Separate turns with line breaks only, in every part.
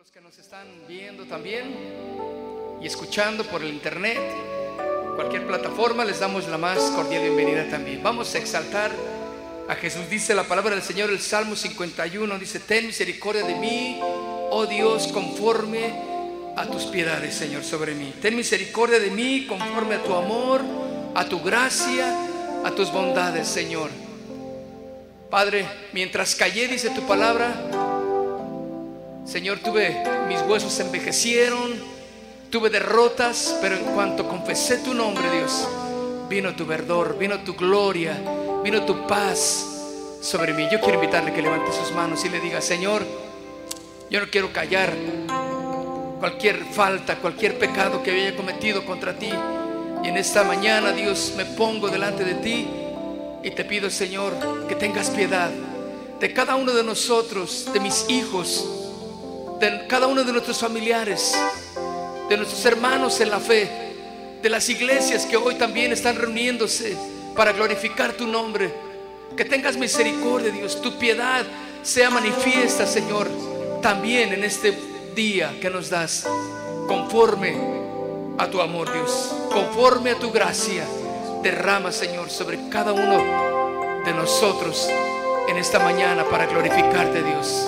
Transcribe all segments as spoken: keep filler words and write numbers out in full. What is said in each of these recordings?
los que nos están viendo también y escuchando por el internet, cualquier plataforma, les damos la más cordial bienvenida también. Vamos a exaltar a Jesús. Dice la palabra del Señor, el Salmo cincuenta y uno, dice: ten misericordia de mí, oh Dios, conforme a tus piedades, Señor, sobre mí. Ten misericordia de mí conforme a tu amor, a tu gracia, a tus bondades, Señor. Padre, mientras callé, dice tu palabra, Señor, tuve, mis huesos se envejecieron, tuve derrotas, pero en cuanto confesé tu nombre, Dios, vino tu verdor, vino tu gloria, vino tu paz sobre mí. Yo quiero invitarle que levante sus manos y le diga: Señor, yo no quiero callar cualquier falta, cualquier pecado que haya cometido contra ti. Y en esta mañana, Dios, me pongo delante de ti y te pido, Señor, que tengas piedad de cada uno de nosotros, de mis hijos, de cada uno de nuestros familiares, de nuestros hermanos en la fe, de las iglesias que hoy también están reuniéndose para glorificar tu nombre. Que tengas misericordia, Dios, tu piedad sea manifiesta, Señor, también en este día que nos das, conforme a tu amor, Dios, conforme a tu gracia. Derrama, Señor, sobre cada uno de nosotros en esta mañana para glorificarte, Dios.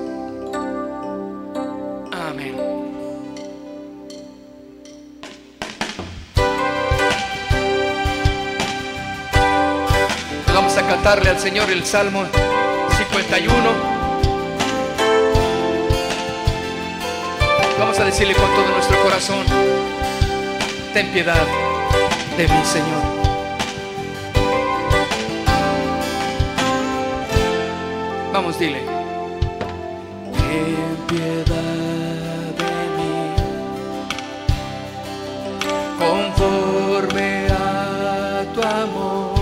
Amén. Vamos a cantarle al Señor el Salmo cincuenta y uno. Vamos a decirle con todo nuestro corazón: ten piedad de mí, Señor. Vamos, dile: ten piedad de mí, conforme a tu amor,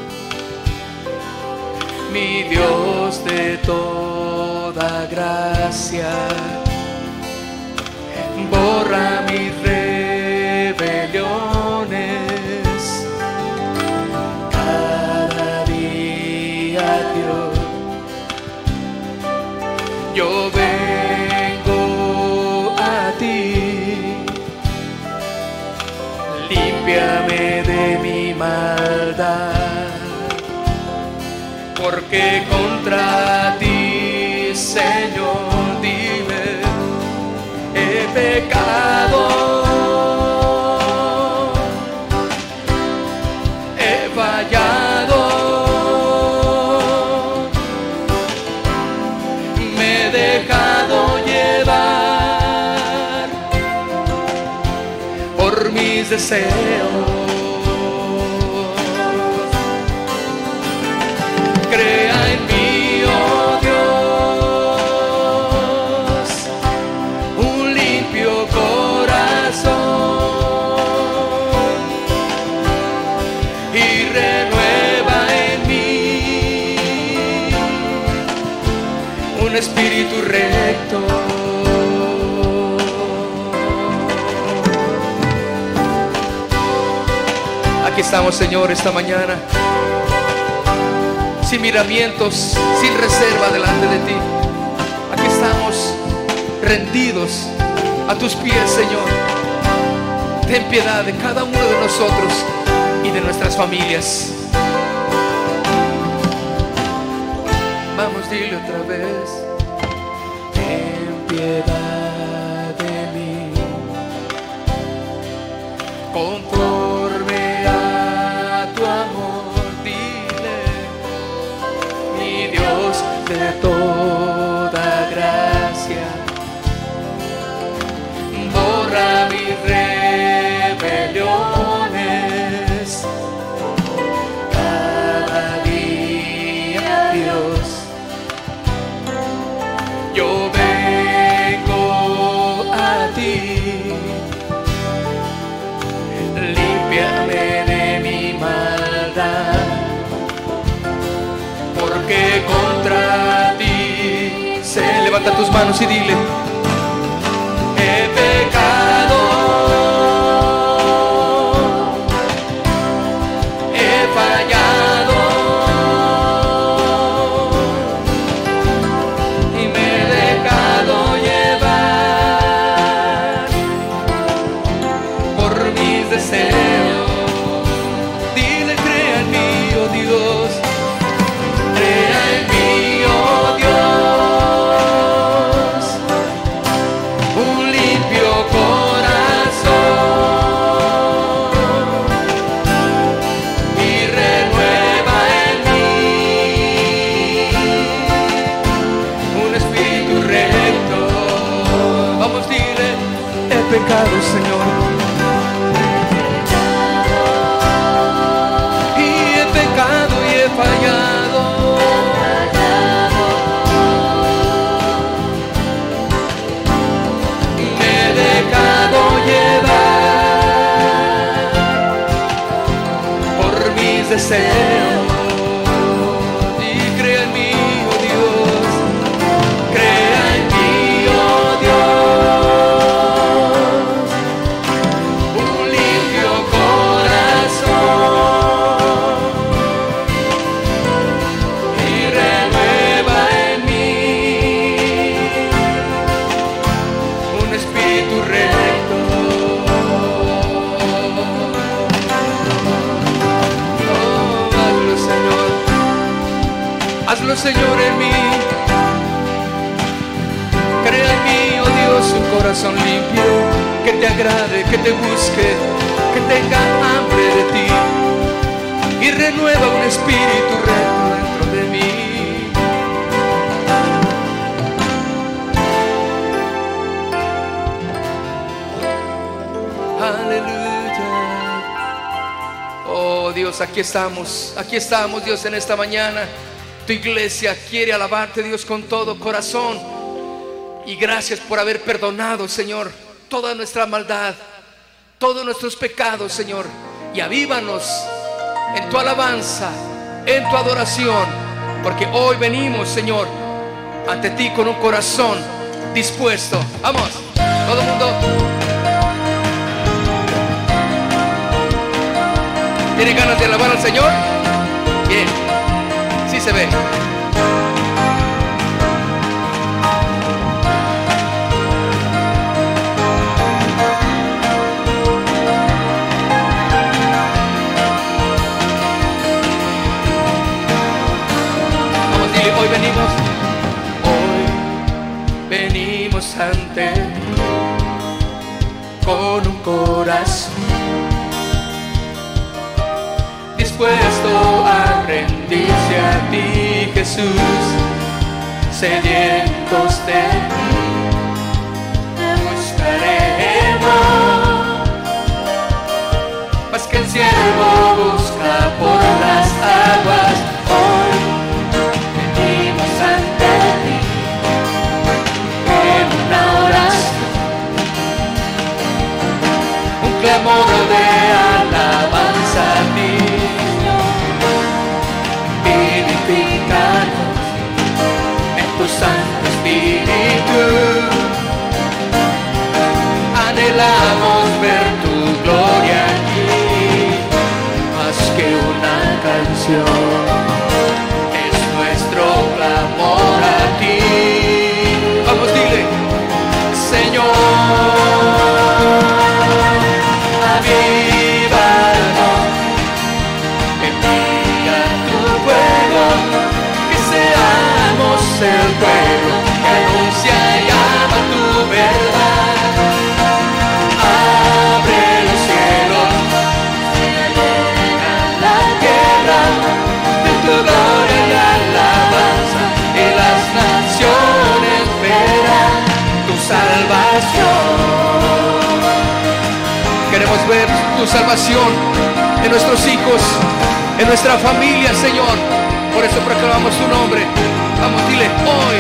mi Dios de toda gracia. Borra mis rebeliones, cada día, Dios, yo vengo a ti. Límpiame de mi maldad, porque contra ti, Señor, dime, he pecado, he fallado, me he dejado llevar por mis deseos. Crea en mí, oh Dios, un limpio corazón y renueva en mí un espíritu recto. Aquí estamos, Señor, esta mañana, sin miramientos, sin reserva delante de ti. Aquí estamos rendidos a tus pies, Señor. Ten piedad de cada uno de nosotros y de nuestras familias. Vamos, dile otra vez: ten piedad de mí, conforme a tu amor, dile, mi Dios de toda gracia. Borra mis rebeliones, cada día, Dios, yo vengo a ti. Límpiame de mi maldad, porque contra ti se levanta tus manos y dile: he pecado, he fallado y me he dejado llevar pecado, Señor. Y he pecado y he fallado. Me he dejado llevar por mis deseos. Hazlo, Señor, en mí. Crea en mí, oh Dios, un corazón limpio, que te agrade, que te busque, que tenga hambre de ti, y renueva un espíritu recto dentro de mí. Aleluya. Oh Dios, aquí estamos, aquí estamos, Dios, en esta mañana. Tu iglesia quiere alabarte, Dios, con todo corazón. Y gracias por haber perdonado, Señor, toda nuestra maldad, todos nuestros pecados, Señor. Y avívanos en tu alabanza, en tu adoración, porque hoy venimos, Señor, ante ti con un corazón dispuesto. Vamos, todo el mundo. ¿Tiene ganas de alabar al Señor? Bien. Sí se ve. Vamos, dile, hoy venimos, hoy venimos ante ti con un corazón dispuesto a rendirse a ti, Jesús, sedientos de ti, te buscaremos, más que el siervo busca por las aguas. Hoy venimos ante ti en una oración, un clamor de alabanza a ti. Tu Santo Espíritu, anhelamos ver tu gloria aquí, más que una canción, es nuestro clamor a ti. Vamos, dile, Señor, avívanos, envía tu fuego, que seamos el pueblo que anuncia y ama tu verdad. Abre los cielos, llena la tierra de tu gloria y alabanza, y las naciones verán tu salvación. Queremos ver tu salvación en nuestros hijos, en nuestra familia, Señor. Por eso proclamamos tu nombre. Vamos, dile, hoy,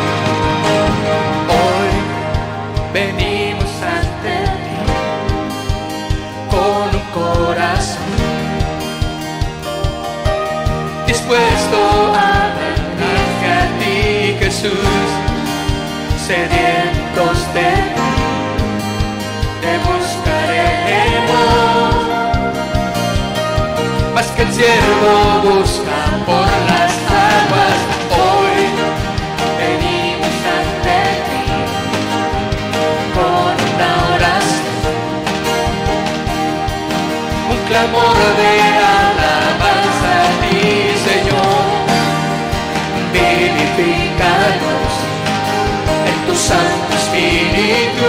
hoy venimos ante ti con un corazón dispuesto a rendirse a ti, Jesús, sedientos de ti, te buscaremos, más que el siervo busca por las aguas. Hoy venimos ante ti con una oración, un clamor de alabanza a ti, Señor. Vivifícanos en tu Santo Espíritu,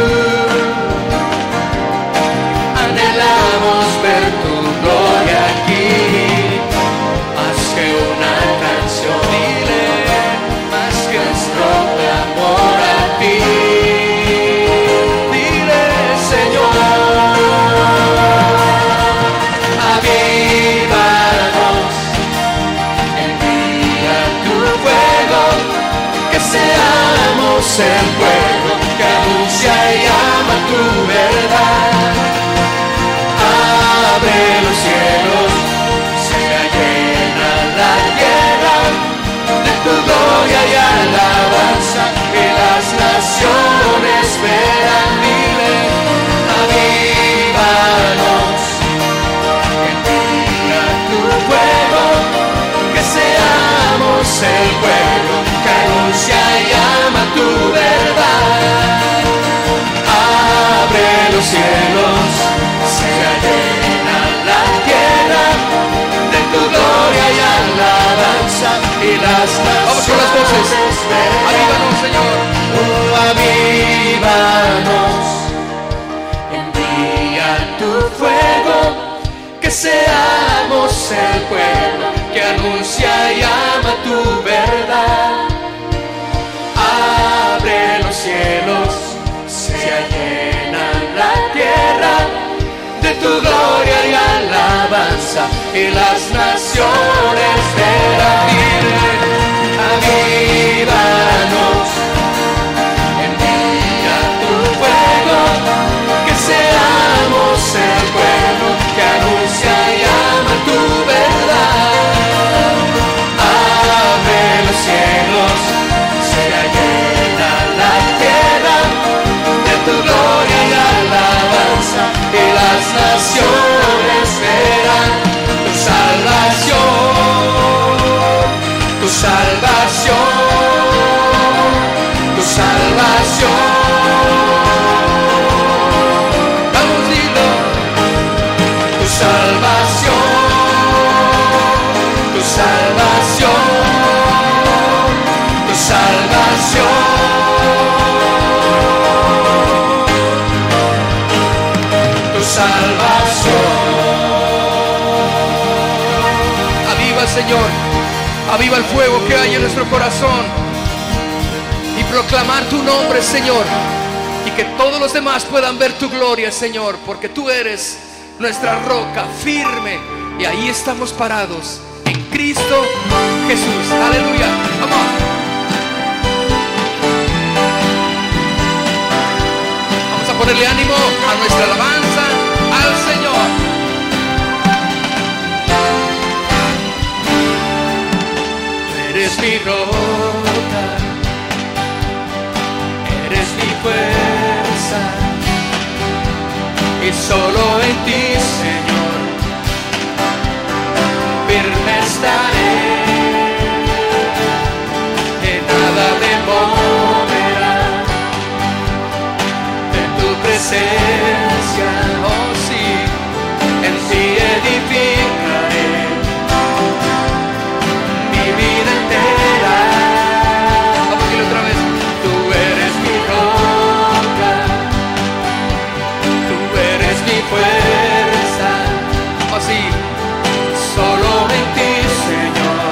anhelamos ver tu gloria aquí, más que una canción, dile, más que nuestro clamor a ti, dile,
y las naciones.
Vamos con las voces. Avívanos, Señor.
Oh, avívanos. Envía tu fuego, que seamos el pueblo que anuncia y ama tu verdad. Abre los cielos, se llena la tierra de tu gloria y alabanza, y las naciones verán. Avívanos, envía tu fuego, que seamos el pueblo que anuncia y ama tu verdad. Abre los cielos, se llena la tierra de tu gloria y alabanza, y las naciones verán tu salvación, tu salvación, tu salvación. Vamos, dilo. Tu salvación, tu salvación, tu salvación. Salvación.
Aviva, Señor, aviva el fuego que hay en nuestro corazón, y proclamar tu nombre, Señor, y que todos los demás puedan ver tu gloria, Señor, porque tú eres nuestra roca firme, y ahí estamos parados en Cristo Jesús. Aleluya. Vamos. Vamos a ponerle ánimo a nuestra alabanza al Señor.
Eres mi roca, eres mi fuerza, y solo en ti, Señor, firme estaré, que nada me moverá de tu presencia. Oh sí, en ti edificaré mi vida entera.
Vamos a decirlo otra vez.
Tú eres mi roca, tú eres mi fuerza.
Oh sí.
Solo en ti, Señor,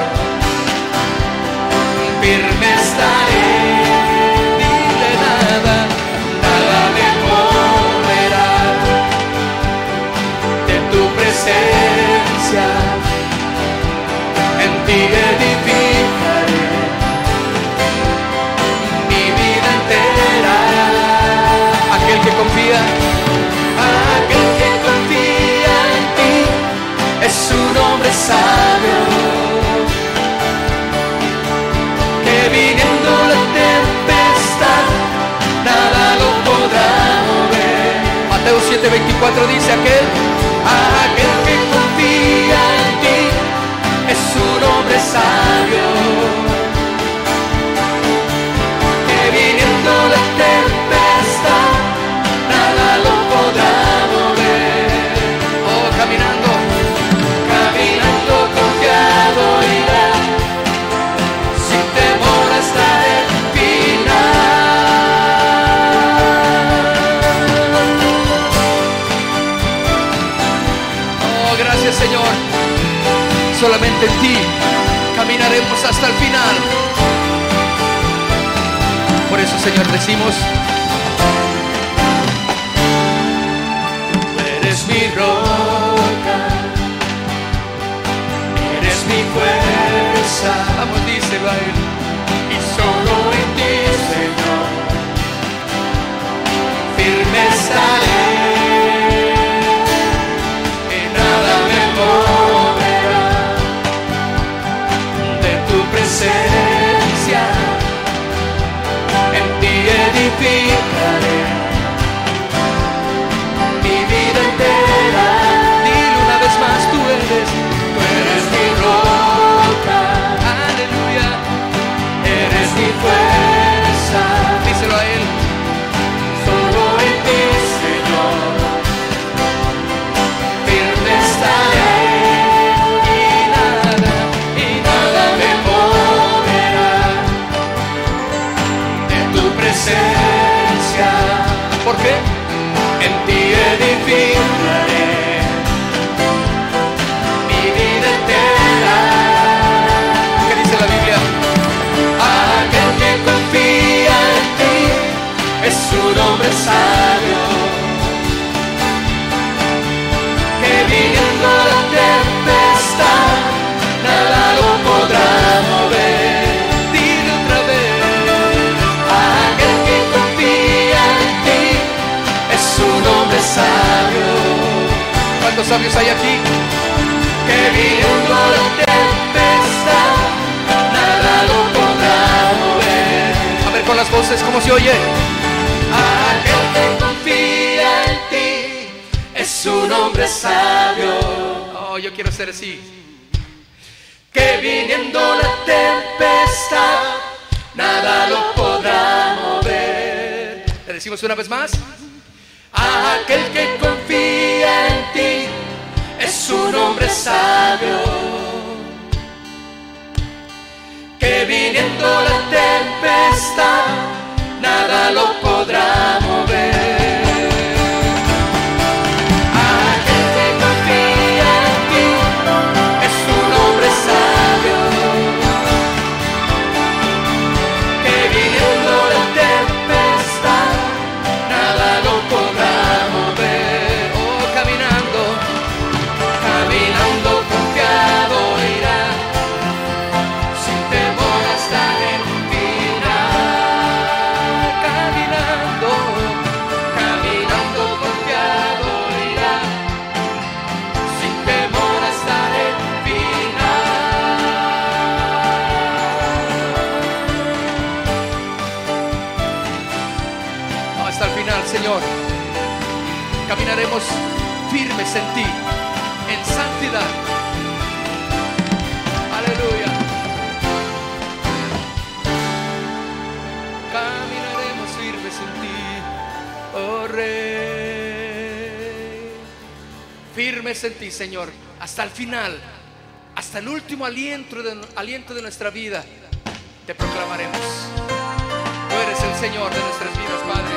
firme estaré. Dile nada, nada me moverá de tu presencia. En ti edificaré mi vida entera.
Aquel que confía,
Aquel que confía en ti es un hombre sabio, que viniendo la tempestad nada lo podrá mover.
Mateo siete veinticuatro dice aquel.
Aquel que confía en ti es un hombre sabio, que viniendo la tempestad nada lo podrá mover.
Oh, caminando,
Caminando confiado irá, sin temor hasta el final.
oh, gracias, Señor. Solamente en ti caminaremos hasta el final. Por eso, Señor, decimos:
Tú eres mi roca, eres mi fuerza.
vamos, díselo a él.
Y solo en ti, Señor, firme estaré, que nada me moverá de tu presencia. En ti edificaré mi vida entera.
Dile una vez más, tú eres.
Tú eres mi roca,
Aleluya. ¿Por qué?
En ti edificaré mi vida entera.
¿Qué dice la Biblia?
Aquel que confía en ti es un hombre sabio, que viniendo la tempestad nada lo podrá mover.
Dile otra vez.
Aquel que confía en ti es un hombre sabio.
¿Cuántos sabios hay aquí?
Que viniendo la tempestad nada lo podrá mover.
A ver con las voces, ¿cómo se oye?
Aquel que confía en ti es un hombre sabio.
Oh, yo quiero ser así.
Que viniendo la tempestad nada lo podrá mover.
Le decimos una vez más.
Aquel que confía en ti es un hombre sabio, que viniendo la tempestad nada lo podrá mover. Aquel que confía en ti es un hombre sabio, que viniendo la tempestad nada lo podrá mover.
Oh, caminando.
Caminando confiado irá, sin temor hasta el final.
Caminando.
Caminando confiado irá, sin temor hasta el final.
Hasta el final, Señor. Caminaremos firmes en ti, en santidad. Aleluya. Caminaremos firmes en ti, oh Rey. Firmes en ti, Señor, hasta el final, hasta el último aliento de, aliento de nuestra vida. Te proclamaremos. Tú eres el Señor de nuestras vidas, Padre.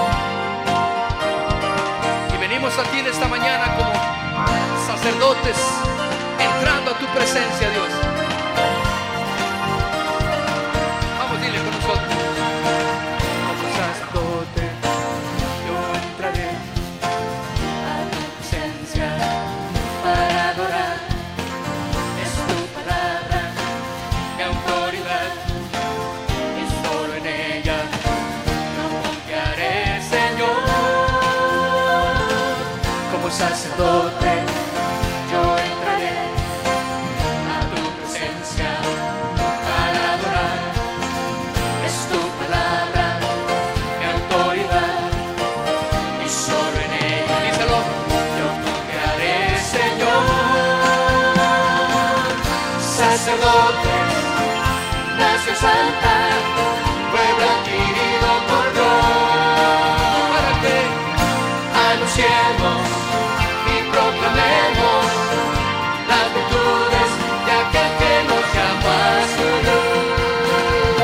Y venimos a ti en esta mañana como sacerdotes, entrando a tu presencia, Dios. Vamos, dile con nosotros.
Como sacerdote yo entraré a tu presencia para adorar. Es tu palabra, mi autoridad, y solo en ella yo confiaré, Señor. Como sacerdote yo entraré a tu presencia para adorar. Es tu palabra, mi autoridad, y solo en ella
Díselo.
yo confiaré, Señor. Sacerdotes, nación santa, pueblo adquirido por Dios,
¿Para qué?
anunciemos y proclamemos las virtudes de aquel que nos llama a su luz.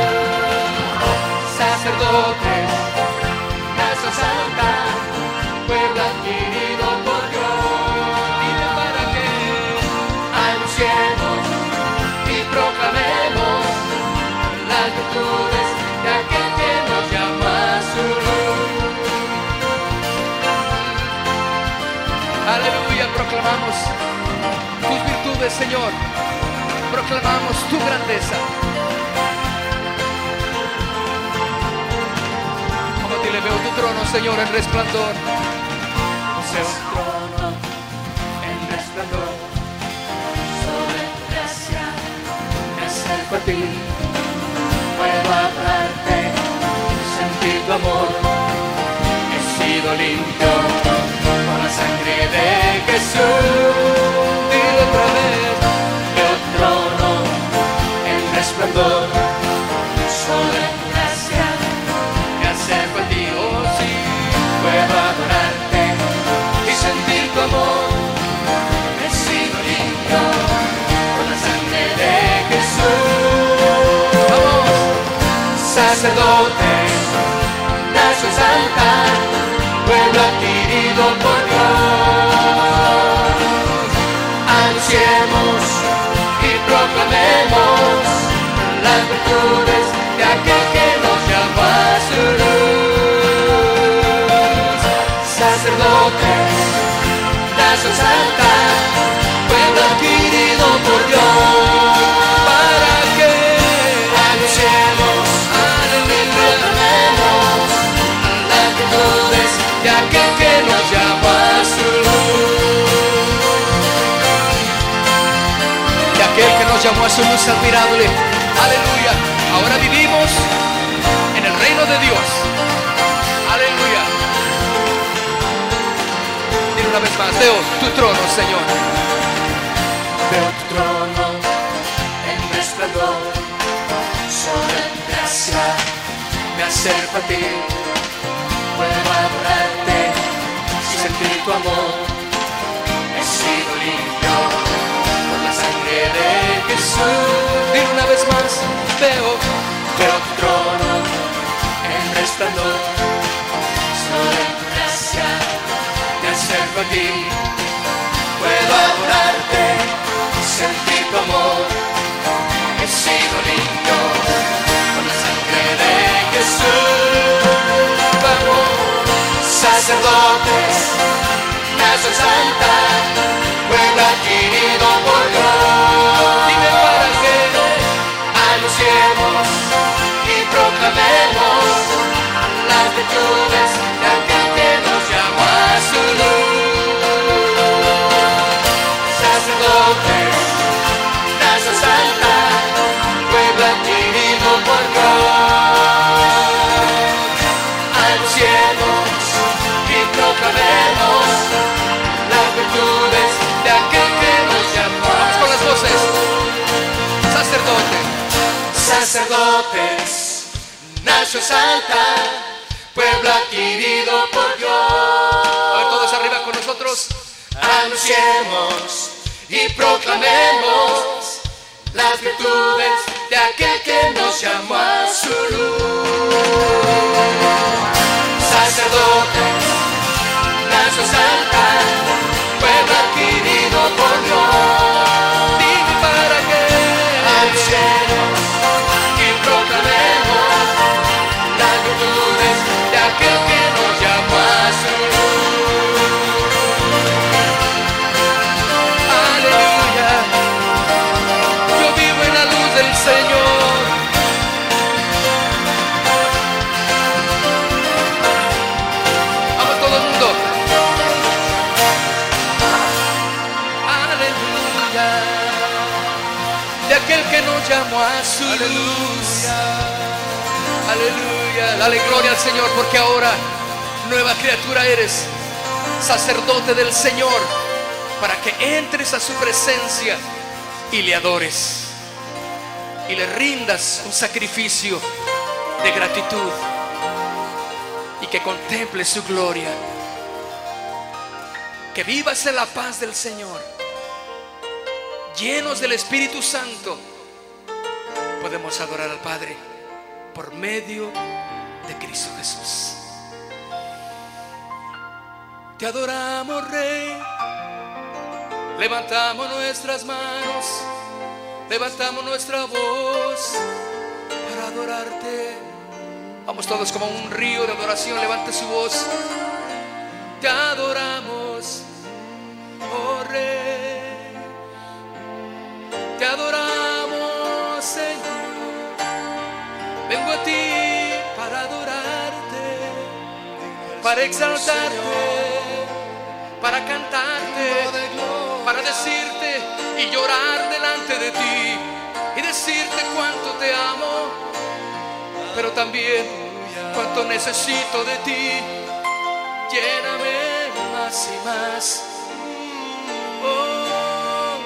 Sacerdotes, nación santa, pueblo adquirido por Dios,
Dile para qué.
anunciemos y proclamemos las virtudes de aquel que nos llama a su luz.
Aleluya, proclamamos tus virtudes, Señor. Proclamamos tu grandeza. Como te le veo tu trono, Señor, en resplandor.
Sea un trono en resplandor, sobre tu gracia me acerco a ti. Puedo hablarte, sentir tu amor. He sido limpio por la sangre de Jesús.
Dile otra vez.
Veo tu trono en resplandor, sobre tu gracia me acerco a ti. Oh sí, puedo adorarte y sentir tu amor. He sido limpio por la sangre de Jesús.
Vamos.
Sacerdotes, nación santa, virtudes de aquel que nos llamó a su luz. Sacerdotes, nación santa, pueblo adquirido por Dios, para que anunciemos, aleluya, proclamemos las virtudes de aquel que nos llamó a su luz.
De aquel que nos llamó a su luz admirable. Aleluya. Ahora vivimos en el reino de Dios. Aleluya. Dile una vez más: veo tu trono, Señor.
Veo tu trono en resplandor, sobre tu gracia me acerco a ti. Puedo adorarte sin sentir tu amor. He sido limpio por la sangre de Jesús.
Dile una vez más: veo,
veo tu trono en resplandor, sobre tu gracia me acerco a ti. Puedo adorarte, sentir tu amor. He sido limpio con la sangre de Jesús. Vamos, sacerdotes, nación santa, pueblo adquirido por Dios. Dime para que anunciemos y proclamemos las virtudes de aquel que nos llamó a su luz. Sacerdotes, nación santa, pueblo adquirido por Dios. Anunciemos y proclamemos las virtudes de aquel que nos llamó.
vamos con las voces. Sacerdote,
Sacerdotes, nación santa, pueblo adquirido por Dios.
a ver, todos arriba con nosotros.
Anunciemos y proclamemos las virtudes de aquel que nos llamó a su luz. Sacerdotes, nación santa, pueblo adquirido por Dios.
Dime para que
Anunciemos y proclamemos las virtudes de aquel que nos llamó a su luz.
aleluya. Yo vivo en la luz del Señor. Vamos todo el mundo. Aleluya. De aquel que nos llamó a su luz. Aleluya. Dale gloria al Señor, porque ahora nueva criatura eres, sacerdote del Señor, para que entres a su presencia y le adores y le rindas un sacrificio de gratitud y que contemples su gloria, que vivas en la paz del Señor. Llenos del Espíritu Santo, podemos adorar al Padre por medio de Cristo Jesús. Te adoramos, Rey. Levantamos nuestras manos, levantamos nuestra voz para adorarte. Vamos todos como un río de adoración. Levante su voz. Te adoramos, oh Rey. Te adoramos, Señor. Vengo a ti para adorarte, para exaltarte, para cantarte, para decirte y llorar delante de ti y decirte cuánto te amo, pero también cuánto necesito de ti. Lléname más y más, oh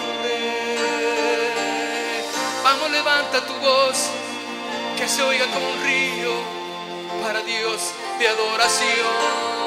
Rey. Vamos, levanta tu voz, que se oiga como un río para Dios de adoración.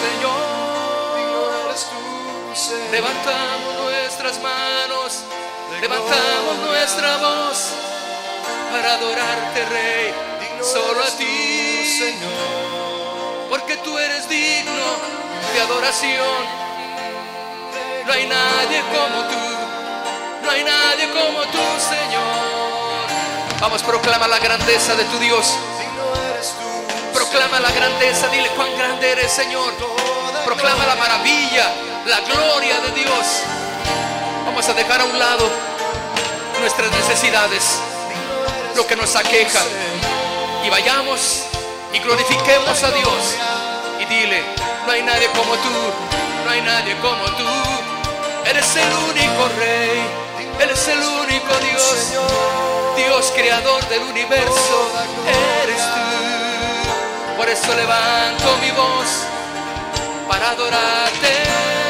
Levantamos nuestras manos Levantamos nuestra voz para adorarte, Rey, solo a ti,
Señor,
porque tú eres digno de adoración. No hay nadie como tú, no hay nadie como tú, Señor. Vamos, proclama la grandeza de tu Dios.
digno eres tú.
Proclama la grandeza, dile cuán grande eres, Señor. Proclama la maravilla, la gloria de Dios. Vamos a dejar a un lado nuestras necesidades, lo que nos aqueja, y vayamos y glorifiquemos a Dios y dile: no hay nadie como tú, no hay nadie como tú. Eres el único Rey, eres el único Dios, Dios creador del universo, eres tú. Por eso levanto mi voz para adorarte.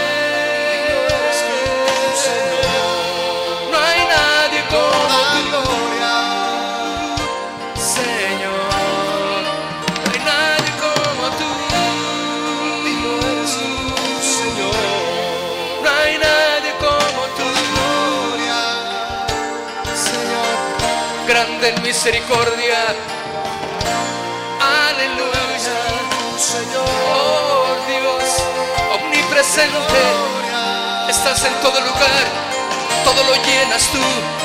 No hay nadie como tú, Señor. No hay nadie como tú. No hay nadie como tú, Señor. Grande en misericordia. Aleluya. Oh Dios, omnipresente, estás en todo lugar, todo lo llenas tú.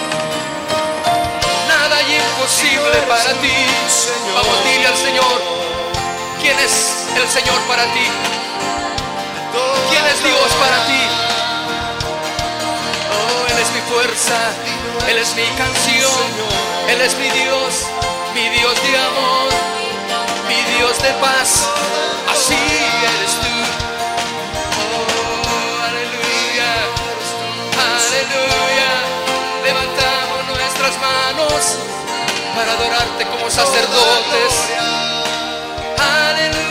Nada hay imposible para ti. Vamos, dile al Señor: ¿quién es el Señor para ti? ¿Quién es Dios para ti? Oh, Él es mi fuerza, Él es mi canción, Él es mi Dios, mi Dios de amor, mi Dios de paz. Así eres tú. Oh, aleluya, aleluya. Levantamos nuestras manos para adorarte como sacerdotes. Aleluya.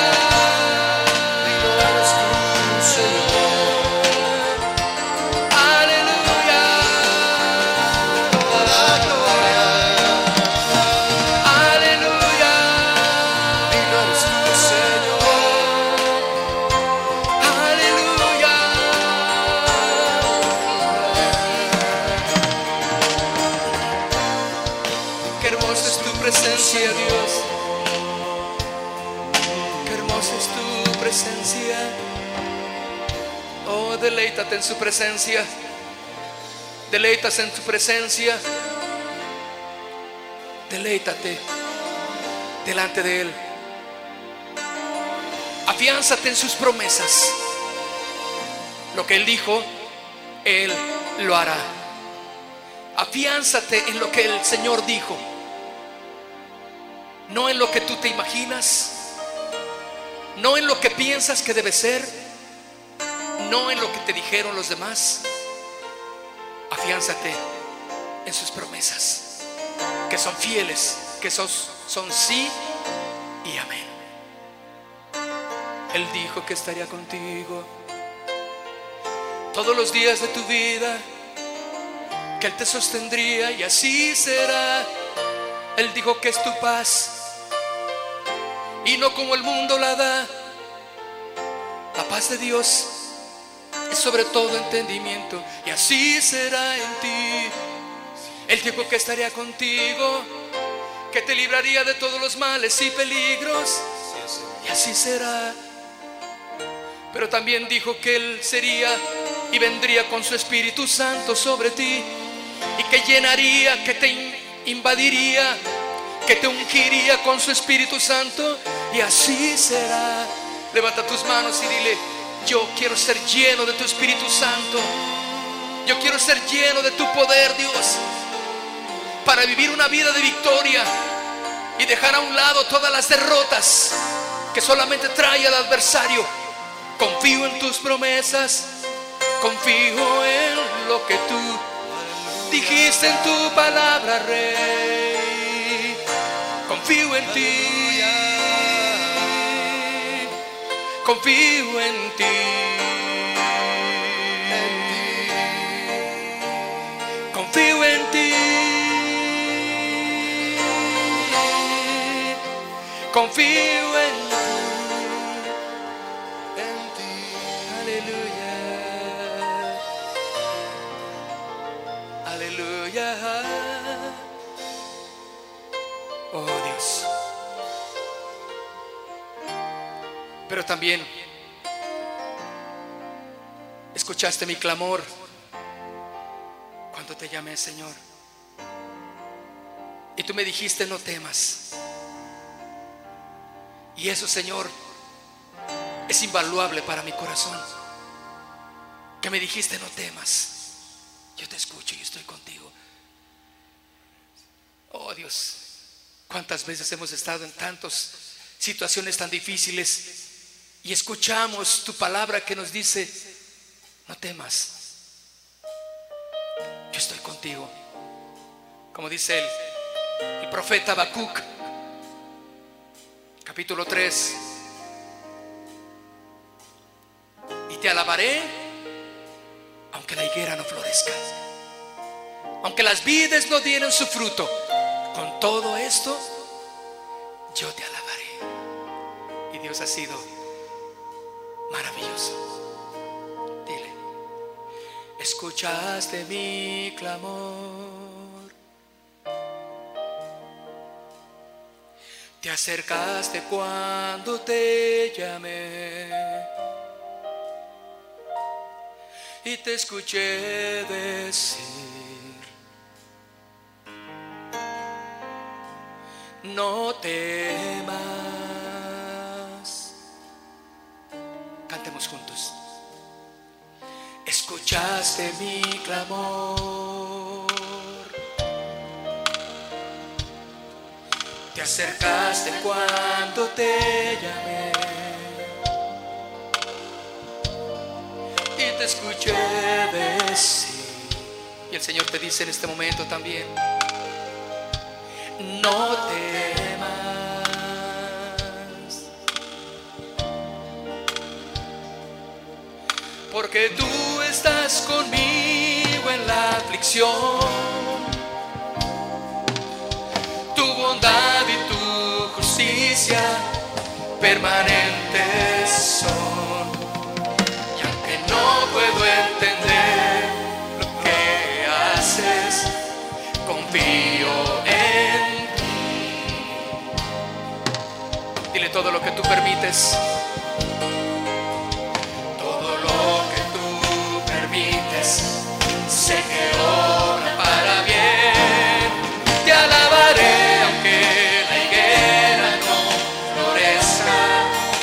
Presencia, Dios, qué hermosa es tu presencia. Oh, deleítate en su presencia, deleitas en tu presencia, deleítate delante de Él. Afiánzate en sus promesas. Lo que Él dijo, Él lo hará. Afiánzate en lo que el Señor dijo, no en lo que tú te imaginas, no en lo que piensas que debe ser, no en lo que te dijeron los demás. Afiánzate en sus promesas, que son fieles, que son, son sí y amén. Él dijo que estaría contigo todos los días de tu vida, que Él te sostendría y así será. Él dijo que es tu paz y no como el mundo la da. La paz de Dios es sobre todo entendimiento y así será en ti. Él dijo que estaría contigo, que te libraría de todos los males y peligros y así será. Pero también dijo que Él sería y vendría con su Espíritu Santo sobre ti y que llenaría, que te invadiría, que te ungiría con su Espíritu Santo y así será. Levanta tus manos y dile: yo quiero ser lleno de tu Espíritu Santo, yo quiero ser lleno de tu poder, Dios, para vivir una vida de victoria y dejar a un lado todas las derrotas que solamente trae el adversario. Confío en tus promesas, confío en lo que tú dijiste en tu palabra, Rey. Confío en ti, confío en ti, confío en ti, confío en ti. Aleluya, Pero también escuchaste mi clamor cuando te llamé, Señor. Y tú me dijiste: no temas. Y eso, Señor, es invaluable para mi corazón. Que me dijiste: no temas. Yo te escucho y estoy contigo. Oh Dios, cuántas veces hemos estado en tantas situaciones tan difíciles y escuchamos tu palabra que nos dice: no temas, yo estoy contigo. Como dice el, el profeta Habacuc, capítulo tres: y te alabaré aunque la higuera no florezca, aunque las vides no dieran su fruto, con todo esto yo te alabaré. Y Dios ha sido maravilloso. Dile: escuchaste mi clamor, te acercaste cuando te llamé, y te escuché decir: no temas. Cantemos juntos. Escuchaste mi clamor, te acercaste cuando te llamé, y te escuché decir. Y el Señor te dice en este momento también: no temas, porque tú estás conmigo en la aflicción. Tu bondad y tu justicia permanentes son. Y aunque no puedo entender lo que haces, confío en ti. Dile: todo lo que tú permites, todo lo que tú permites, sé que obra para bien. Te alabaré aunque la higuera no florezca,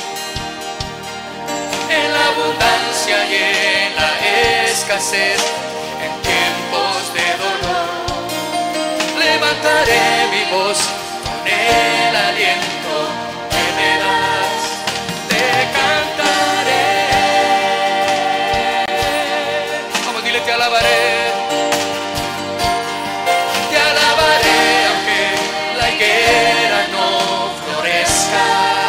en la abundancia y en la escasez, en tiempos de dolor. Levantaré mi voz con el aliento que me das, te cantaré. Vamos, dile: te alabaré, te alabaré aunque la higuera no florezca,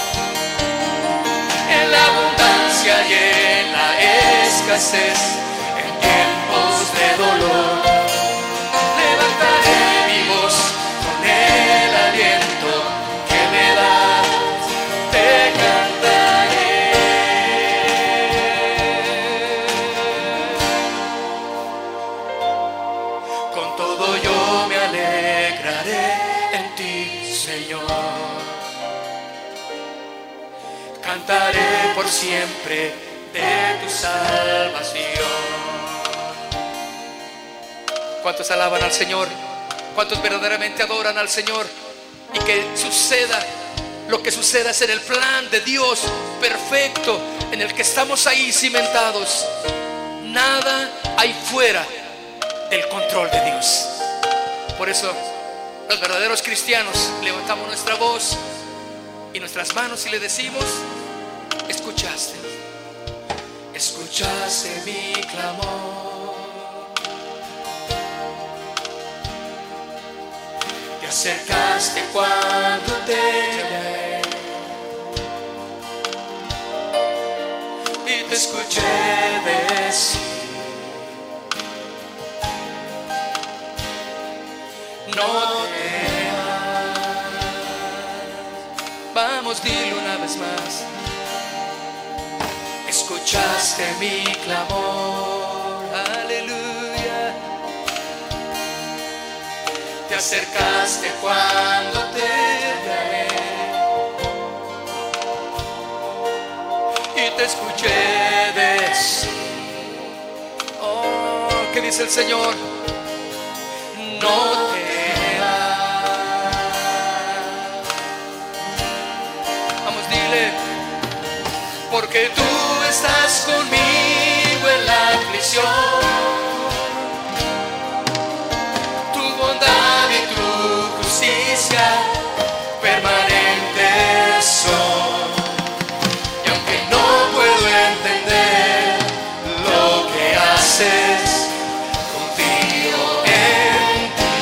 en la abundancia y en la escasez, en tiempos de dolor. Levantaré mi voz con el aliento que me das, te cantaré. Con todo yo me alegraré en ti, Señor. Cantaré por siempre de tu salvación. ¿Cuántos alaban al Señor? ¿Cuántos verdaderamente adoran al Señor? Y que suceda lo que suceda es en el plan de Dios perfecto, en el que estamos ahí cimentados. Nada hay fuera del control de Dios. Por eso los verdaderos cristianos levantamos nuestra voz y nuestras manos y le decimos: escuchaste, escuchaste mi clamor, te acercaste cuando te llamé, y te escuché decir: no temas. Vamos, dilo una vez más: escuchaste mi clamor, aleluya. Te acercaste cuando te llamé, te escuché decir. Oh, ¿qué dice el Señor? No temas. Vamos, dile. Porque tú estás conmigo en la aflicción. Tu bondad y tu justicia permanentes son. Y aunque no puedo entender lo que haces, confío en ti.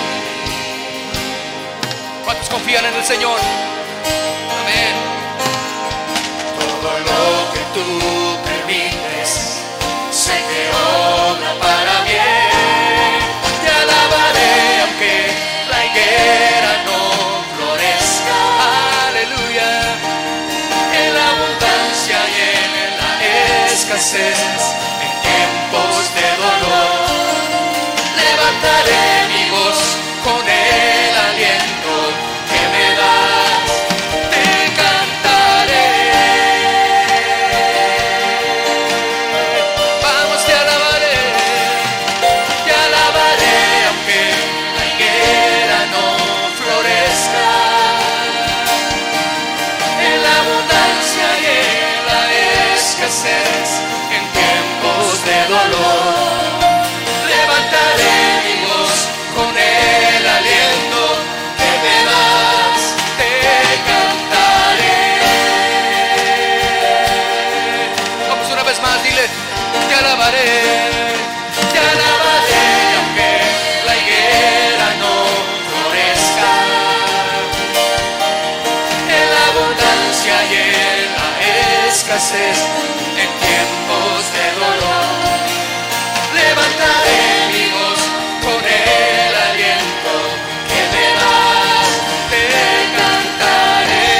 ¿Cuántos confían en el Señor? Amén. Todo lo que tú permites, sé que obra para bien. Te alabaré aunque la higuera no florezca. Aleluya. En la abundancia y en la escasez, en tiempos de dolor, levantaré mi voz con el aliento que me das. Te cantaré. Vamos, te alabaré. Te alabaré aunque la higuera no florezca. En la abundancia y en la escasez, en tiempos de dolor, levantaré mi voz con el aliento que me das. Te cantaré. Vamos una vez más, dile. Te alabaré. Te alabaré aunque la higuera no florezca. En la abundancia y en la escasez, en tiempos de dolor, levantaré mi voz con el aliento que me das. Te cantaré.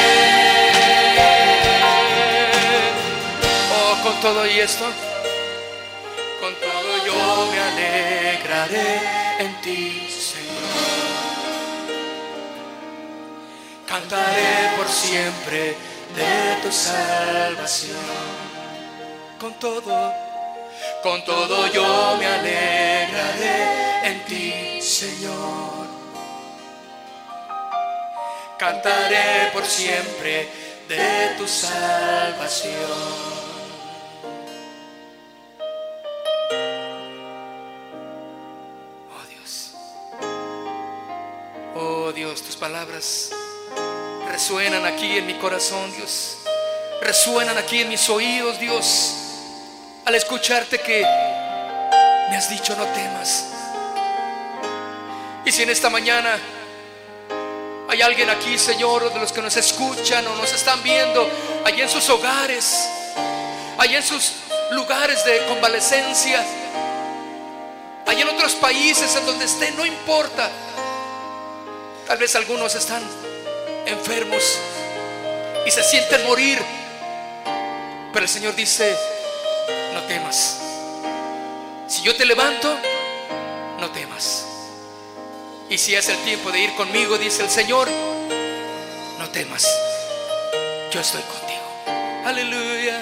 Oh, con todo y esto, con todo yo me alegraré en ti, Señor. Cantaré por siempre de tu salvación. Con todo, con todo yo me alegraré en ti, Señor. Cantaré por siempre de tu salvación. Oh Dios, oh Dios, tus palabras resuenan aquí en mi corazón, Dios. Resuenan aquí en mis oídos, Dios, al escucharte que me has dicho no temas. Y si en esta mañana hay alguien aquí, Señor, de los que nos escuchan o nos están viendo, allí en sus hogares, allí en sus lugares de convalecencia, allí en otros países, en donde estén, no importa. Tal vez algunos están enfermos y se sienten morir, pero el Señor dice: no temas. Si yo te levanto, no temas. Y si es el tiempo de ir conmigo, dice el Señor, no temas, yo estoy contigo. Aleluya.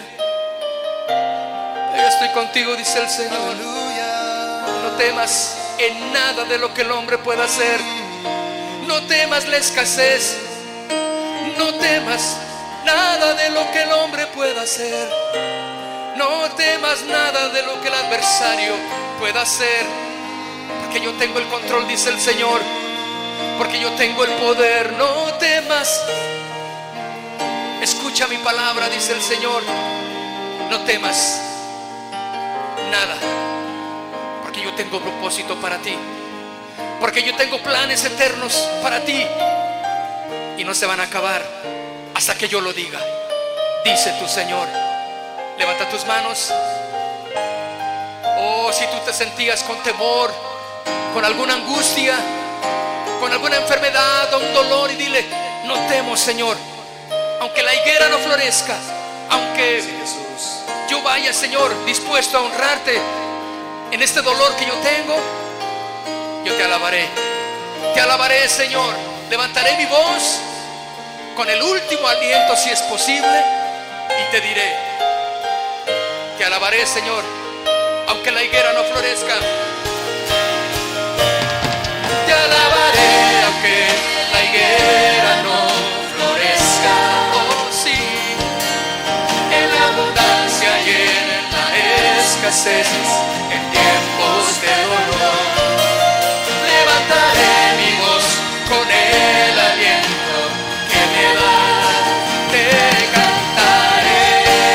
Yo estoy contigo, dice el Señor. Aleluya. No temas en nada de lo que el hombre pueda hacer. No temas la escasez. No temas nada de lo que el hombre pueda hacer. No temas nada de lo que el adversario pueda hacer, porque yo tengo el control, dice el Señor, porque yo tengo el poder. No temas. Escucha mi palabra, dice el Señor. No temas nada, porque yo tengo propósito para ti, porque yo tengo planes eternos para ti, y no se van a acabar hasta que yo lo diga, dice tu Señor. Levanta tus manos. Oh, si tú te sentías con temor, con alguna angustia, con alguna enfermedad o un dolor, y dile: no temo, Señor, aunque la higuera no florezca, aunque yo vaya, Señor, dispuesto a honrarte en este dolor que yo tengo, yo te alabaré. Te alabaré, Señor. Levantaré mi voz con el último aliento, si es posible, y te diré: Te alabaré, Señor, aunque la higuera no florezca. Te alabaré, aunque la higuera no florezca. Oh, sí, en la abundancia y en la escasez, en tiempos de dolor, levantaré mi voz con el aliento que me das, te cantaré.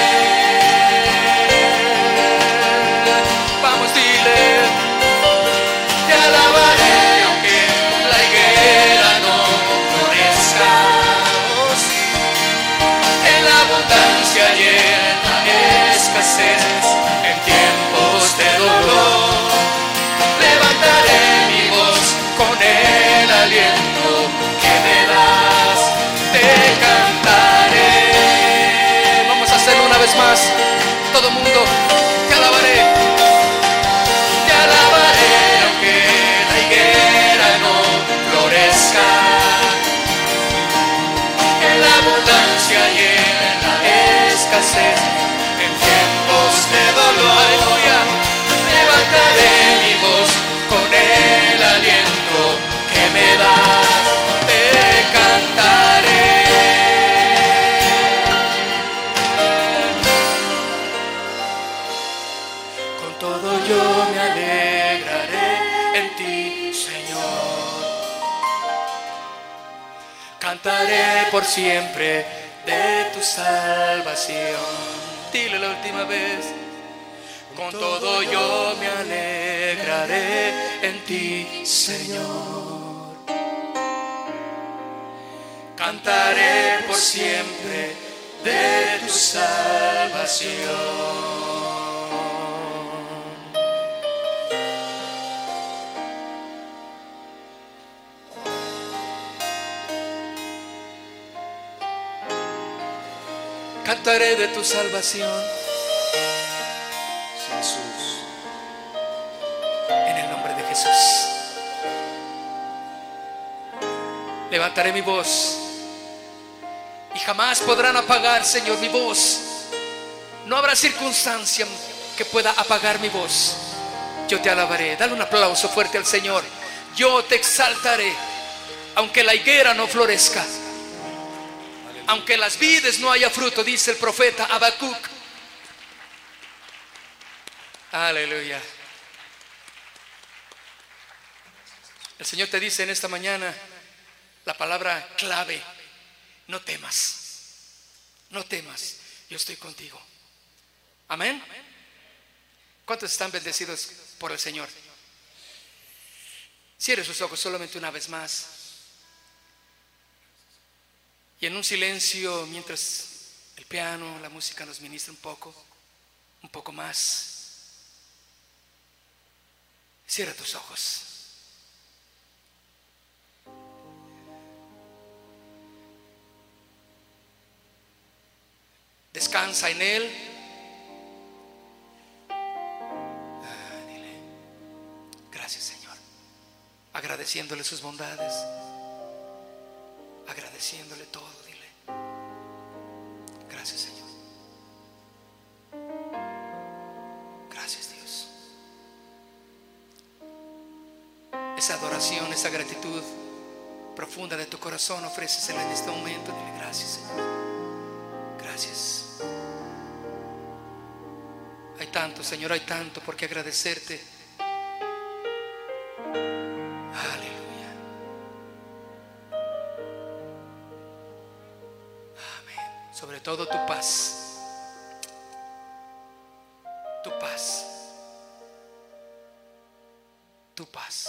Vamos, dile, te alabaré aunque la higuera no florezca. Oh, sí. En la abundancia y en la escasez, en tiempos de dolor, levantaré mi voz con el aliento que me das, te cantaré. Vamos a hacerlo una vez más, todo mundo. Te alabaré, te alabaré aunque la higuera no florezca. En la abundancia y en la escasez, en tiempos de dolor, aleluya, levantaré mi voz con el aliento que me das, te cantaré. Con todo yo me alegraré en ti, Señor. Cantaré por siempre de tu salvación. Dile la última vez. Con todo yo me alegraré en ti, Señor. Cantaré por siempre de tu salvación. Cantaré de tu salvación. Jesús. En el nombre de Jesús. Levantaré mi voz y jamás podrán apagar, Señor, mi voz. No habrá circunstancia que pueda apagar mi voz. Yo te alabaré. Dale un aplauso fuerte al Señor. Yo te exaltaré, aunque la higuera no florezca, aunque en las vides no haya fruto, dice el profeta Habacuc. Aleluya. El Señor te dice en esta mañana la palabra clave: no temas, no temas, yo estoy contigo. Amén. ¿Cuántos están bendecidos por el Señor? Cierre sus ojos solamente una vez más, y en un silencio, mientras el piano, la música nos ministra un poco, un poco más, cierra tus ojos. Descansa en Él. Ah, dile, gracias, Señor. Agradeciéndole sus bondades, agradeciéndole todo, dile, gracias, Señor. Gracias, Dios. Esa adoración, esa gratitud profunda de tu corazón, ofrécesela en este momento. Dile, gracias, Señor. Gracias. Hay tanto, Señor, hay tanto por qué agradecerte. Aleluya. Amén. Sobre todo tu paz. Tu paz. Tu paz.